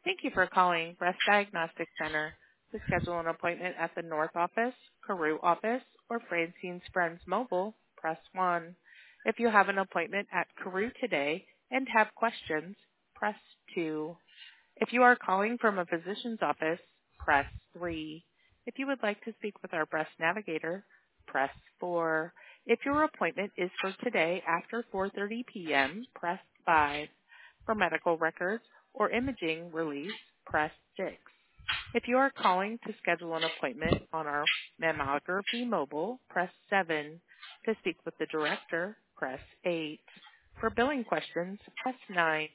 Thank you for calling Breast Diagnostic Center. To schedule an appointment at the North Office, Carew Office, or Francine's Friends Mobile, press 1. If you have an appointment at Carew today and have questions, press 2. If you are calling from a physician's office, press 3. If you would like to speak with our breast navigator, press 4. If your appointment is for today after 4:30 p.m., press 5. For medical records or imaging release, press 6. If you are calling to schedule an appointment on our mammography mobile, press 7. To speak with the director, press 8. For billing questions, press 9.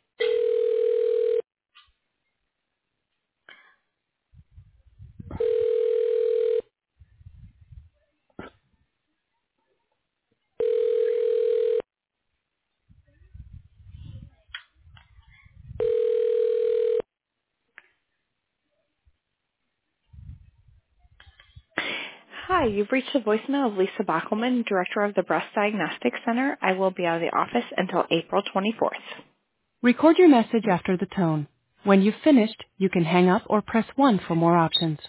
Hi, you've reached the voicemail of Lisa Backelman, Director of the Breast Diagnostic Center. I will be out of the office until April 24th. Record your message after the tone. When you've finished, you can hang up or press 1 for more options.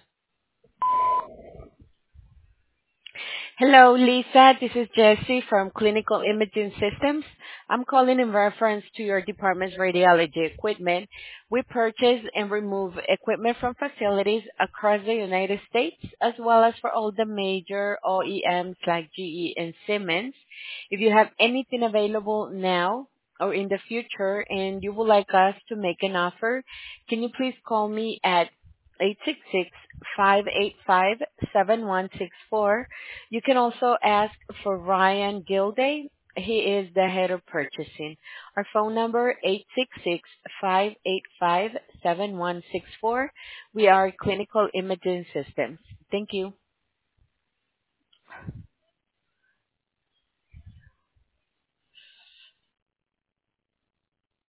Hello, Lisa. This is Jessie from Clinical Imaging Systems. I'm calling in reference to your department's radiology equipment. We purchase and remove equipment from facilities across the United States, as well as for all the major OEMs like GE and Siemens. If you have anything available now or in the future and you would like us to make an offer, can you please call me at 866-585-7164. You can also ask for Ryan Gilday. He is the head of purchasing. Our phone number 866-585-7164. We are Clinical Imaging Systems. Thank you.